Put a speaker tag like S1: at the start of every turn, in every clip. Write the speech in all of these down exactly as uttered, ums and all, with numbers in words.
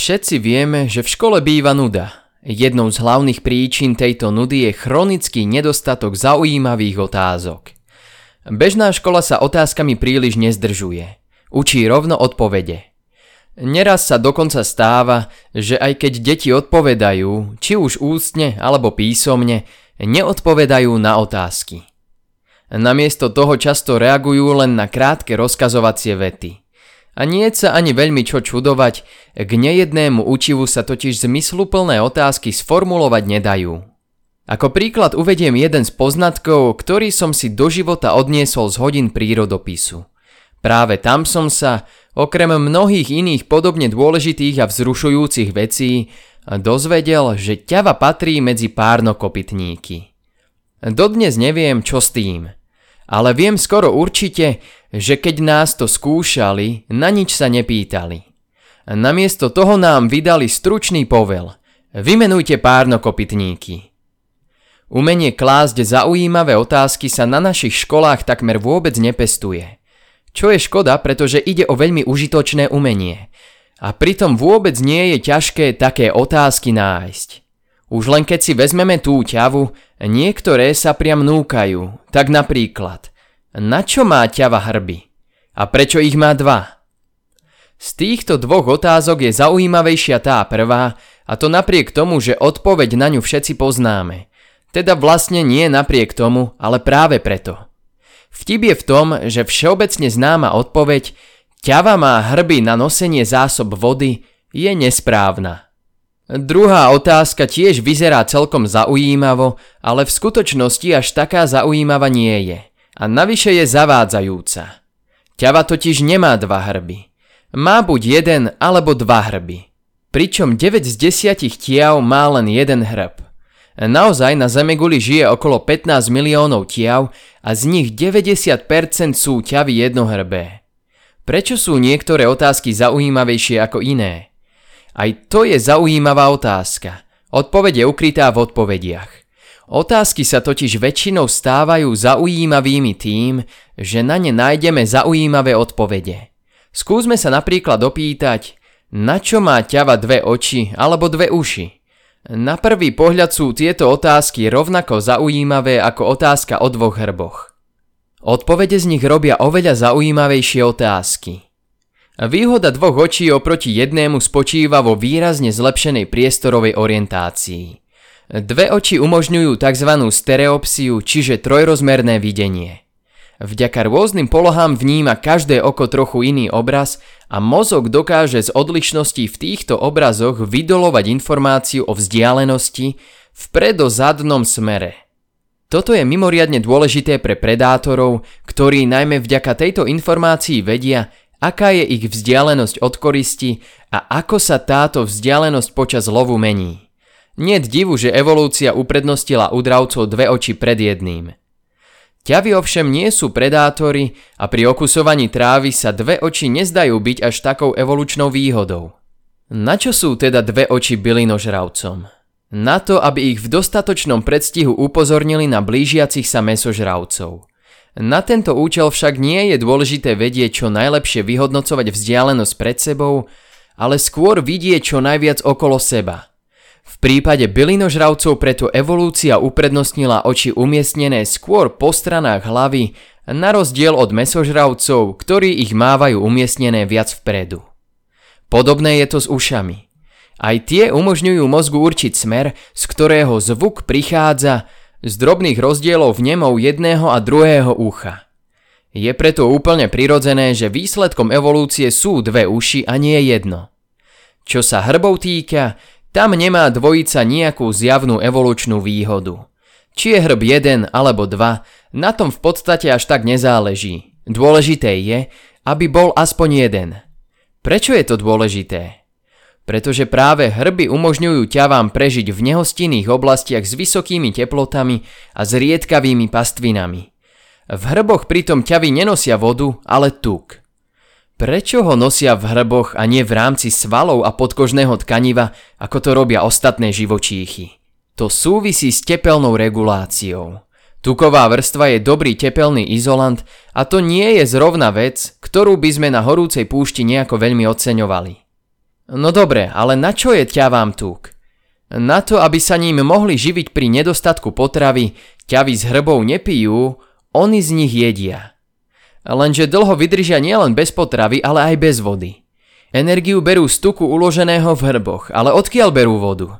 S1: Všetci vieme, že v škole býva nuda. Jednou z hlavných príčin tejto nudy je chronický nedostatok zaujímavých otázok. Bežná škola sa otázkami príliš nezdržuje. Učí rovno odpovede. Neraz sa dokonca stáva, že aj keď deti odpovedajú, či už ústne alebo písomne, neodpovedajú na otázky. Namiesto toho často reagujú len na krátke rozkazovacie vety. A nie sa ani veľmi čo čudovať, k nejednému učivu sa totiž zmysluplné otázky sformulovať nedajú. Ako príklad uvediem jeden z poznatkov, ktorý som si do života odniesol z hodín prírodopisu. Práve tam som sa, okrem mnohých iných podobne dôležitých a vzrušujúcich vecí, dozvedel, že ťava patrí medzi párnokopytníky. Dodnes neviem, čo s tým. Ale viem skoro určite, že keď nás to skúšali, na nič sa nepýtali. Namiesto toho nám vydali stručný povel. Vymenujte párnokopytníky. Umenie klásť zaujímavé otázky sa na našich školách takmer vôbec nepestuje. Čo je škoda, pretože ide o veľmi užitočné umenie. A pritom vôbec nie je ťažké také otázky nájsť. Už len keď si vezmeme tú ťavu, niektoré sa priam núkajú. Tak napríklad, na čo má ťava hrby? A prečo ich má dva? Z týchto dvoch otázok je zaujímavejšia tá prvá, a to napriek tomu, že odpoveď na ňu všetci poznáme. Teda vlastne nie napriek tomu, ale práve preto. Vtip je v tom, že všeobecne známa odpoveď ťava má hrby na nosenie zásob vody je nesprávna. Druhá otázka tiež vyzerá celkom zaujímavo, ale v skutočnosti až taká zaujímavá nie je. A navyše je zavádzajúca. Ťava totiž nemá dva hrby. Má buď jeden alebo dva hrby. Pričom deväť z desiatich tiav má len jeden hrb. Naozaj na Zemeguli žije okolo pätnásť miliónov tiav a z nich deväťdesiat percent sú ťavy jednohrbé. Prečo sú niektoré otázky zaujímavejšie ako iné? Aj to je zaujímavá otázka. Odpoveď je ukrytá v odpovediach. Otázky sa totiž väčšinou stávajú zaujímavými tým, že na ne nájdeme zaujímavé odpovede. Skúsme sa napríklad opýtať, na čo má ťava dve oči alebo dve uši? Na prvý pohľad sú tieto otázky rovnako zaujímavé ako otázka o dvoch hrboch. Odpovede z nich robia oveľa zaujímavejšie otázky. Výhoda dvoch očí oproti jednému spočíva vo výrazne zlepšenej priestorovej orientácii. Dve oči umožňujú tzv. Stereopsiu, čiže trojrozmerné videnie. Vďaka rôznym polohám vníma každé oko trochu iný obraz a mozog dokáže z odlišností v týchto obrazoch vydolovať informáciu o vzdialenosti v predozadnom smere. Toto je mimoriadne dôležité pre predátorov, ktorí najmä vďaka tejto informácii vedia, aká je ich vzdialenosť od koristi a ako sa táto vzdialenosť počas lovu mení. Niet divu, že evolúcia uprednostila u dravcov dve oči pred jedným. Ťavy ovšem nie sú predátori a pri okusovaní trávy sa dve oči nezdajú byť až takou evolučnou výhodou. Na čo sú teda dve oči bylinožravcom? Na to, aby ich v dostatočnom predstihu upozornili na blížiacich sa mäsožravcov. Na tento účel však nie je dôležité vedieť čo najlepšie vyhodnocovať vzdialenosť pred sebou, ale skôr vidieť čo najviac okolo seba. V prípade bylinožravcov preto evolúcia uprednostnila oči umiestnené skôr po stranách hlavy, na rozdiel od mäsožravcov, ktorí ich mávajú umiestnené viac vpredu. Podobné je to s ušami. Aj tie umožňujú mozgu určiť smer, z ktorého zvuk prichádza, z drobných rozdielov vnemov jedného a druhého ucha. Je preto úplne prirodzené, že výsledkom evolúcie sú dve uši a nie jedno. Čo sa hrbov týka, tam nemá dvojica nejakú zjavnú evolučnú výhodu. Či je hrb jeden alebo dva, na tom v podstate až tak nezáleží. Dôležité je, aby bol aspoň jeden. Prečo je to dôležité? Pretože práve hrby umožňujú ťavám prežiť v nehostinných oblastiach s vysokými teplotami a s riedkavými pastvinami. V hrboch pritom ťavy nenosia vodu, ale tuk. Prečo ho nosia v hrboch a nie v rámci svalov a podkožného tkaniva, ako to robia ostatné živočíchy? To súvisí s tepelnou reguláciou. Tuková vrstva je dobrý tepelný izolant a to nie je zrovna vec, ktorú by sme na horúcej púšti nejako veľmi oceňovali. No dobre, ale na čo je ťavám tuk? Na to, aby sa ním mohli živiť pri nedostatku potravy, ťavy z hrbov nepijú, oni z nich jedia. Lenže dlho vydržia nielen bez potravy, ale aj bez vody. Energiu berú z tuku uloženého v hrboch, ale odkiaľ berú vodu?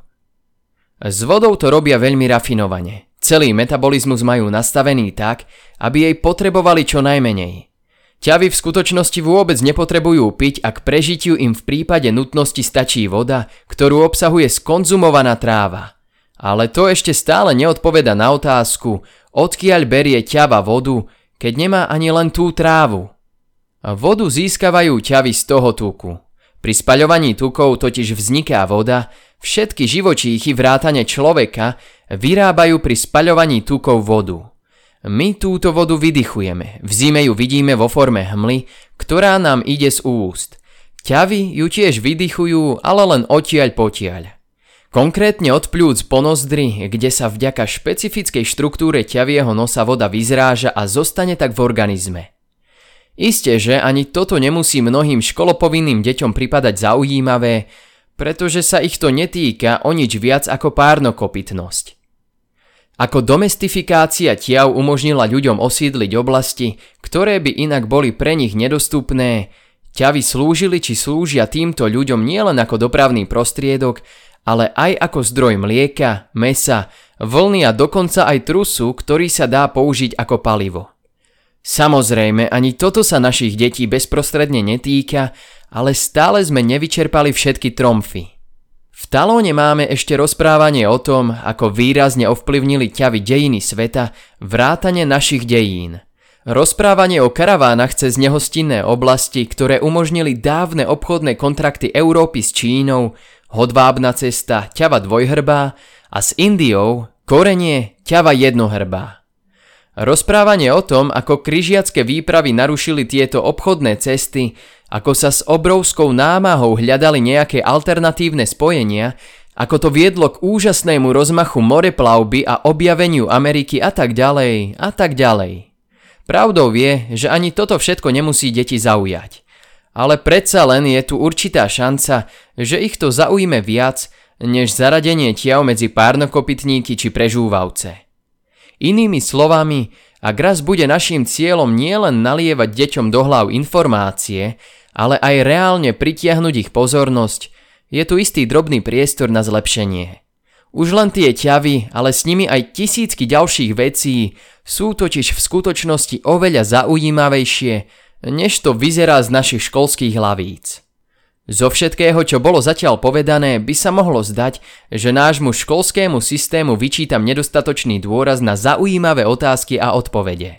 S1: S vodou to robia veľmi rafinovane. Celý metabolizmus majú nastavený tak, aby jej potrebovali čo najmenej. Ťavy v skutočnosti vôbec nepotrebujú piť, ak prežitiu im v prípade nutnosti stačí voda, ktorú obsahuje skonzumovaná tráva. Ale to ešte stále neodpoveda na otázku, odkiaľ berie ťava vodu, keď nemá ani len tú trávu. Vodu získavajú ťavy z toho tuku. Pri spaľovaní tukov totiž vzniká voda, všetky živočíchy vrátane človeka vyrábajú pri spaľovaní tukov vodu. My túto vodu vydychujeme, v zime ju vidíme vo forme hmly, ktorá nám ide z úst. Ťavy ju tiež vydychujú, ale len odtiaľ potiaľ. Konkrétne od pľúc po nozdry, kde sa vďaka špecifickej štruktúre ťavieho nosa voda vyzráža a zostane tak v organizme. Isté, že ani toto nemusí mnohým školopovinným deťom pripadať zaujímavé, pretože sa ich to netýka o nič viac ako párnokopytnosť. Ako domestifikácia ťav umožnila ľuďom osídliť oblasti, ktoré by inak boli pre nich nedostupné, ťavy slúžili či slúžia týmto ľuďom nielen ako dopravný prostriedok, ale aj ako zdroj mlieka, mäsa, vlny a dokonca aj trusu, ktorý sa dá použiť ako palivo. Samozrejme, ani toto sa našich detí bezprostredne netýka, ale stále sme nevyčerpali všetky tromfy. V Talóne máme ešte rozprávanie o tom, ako výrazne ovplyvnili ťavy dejiny sveta, vrátane našich dejín. Rozprávanie o karavánach cez nehostinné oblasti, ktoré umožnili dávne obchodné kontrakty Európy s Čínou, hodvábna cesta ťava dvojhrbá a s Indiou korenie ťava jednohrbá. Rozprávanie o tom, ako križiacké výpravy narušili tieto obchodné cesty, ako sa s obrovskou námahou hľadali nejaké alternatívne spojenia, ako to viedlo k úžasnému rozmachu moreplavby a objaveniu Ameriky a tak ďalej a tak ďalej. Pravdou je, že ani toto všetko nemusí deti zaujať. Ale predsa len je tu určitá šanca, že ich to zaujme viac, než zaradenie ťav medzi párnokopytníky či prežúvavce. Inými slovami, ak raz bude naším cieľom nielen nalievať deťom do hlav informácie, ale aj reálne pritiahnuť ich pozornosť, je tu istý drobný priestor na zlepšenie. Už len tie ťavy, ale s nimi aj tisícky ďalších vecí sú totiž v skutočnosti oveľa zaujímavejšie, než to vyzerá z našich školských hlavíc. Zo všetkého, čo bolo zatiaľ povedané, by sa mohlo zdať, že nášmu školskému systému vyčítam nedostatočný dôraz na zaujímavé otázky a odpovede.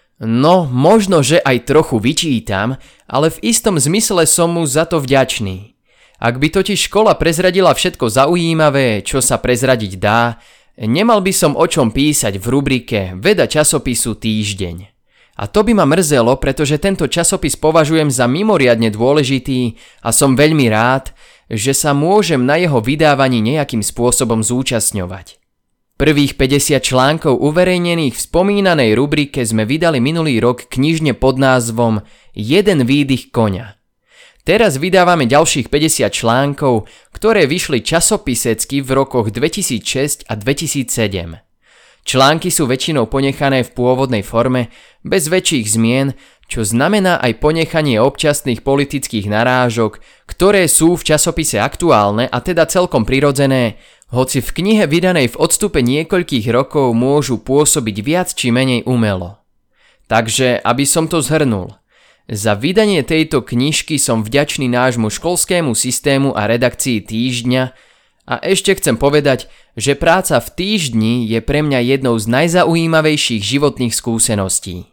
S1: No, možno, že aj trochu vyčítam, ale v istom zmysle som mu za to vďačný. Ak by totiž škola prezradila všetko zaujímavé, čo sa prezradiť dá, nemal by som o čom písať v rubrike Veda časopisu Týždeň. A to by ma mrzelo, pretože tento časopis považujem za mimoriadne dôležitý a som veľmi rád, že sa môžem na jeho vydávaní nejakým spôsobom zúčastňovať. Prvých päťdesiat článkov uverejnených v spomínanej rubrike sme vydali minulý rok knižne pod názvom Jeden výdych koňa. Teraz vydávame ďalších päťdesiat článkov, ktoré vyšli časopisecky v rokoch dvetisícšesť a dvetisícsedem. Články sú väčšinou ponechané v pôvodnej forme, bez väčších zmien, čo znamená aj ponechanie občasných politických narážok, ktoré sú v časopise aktuálne a teda celkom prirodzené, hoci v knihe vydanej v odstupe niekoľkých rokov môžu pôsobiť viac či menej umelo. Takže, aby som to zhrnul, za vydanie tejto knižky som vďačný nášmu školskému systému a redakcii Týždňa a ešte chcem povedať, že práca v Týždni je pre mňa jednou z najzaujímavejších životných skúseností.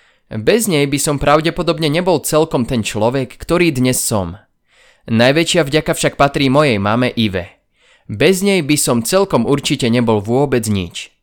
S1: Bez nej by som pravdepodobne nebol celkom ten človek, ktorý dnes som. Najväčšia vďaka však patrí mojej mame Ive. Bez nej by som celkom určite nebol vôbec nič.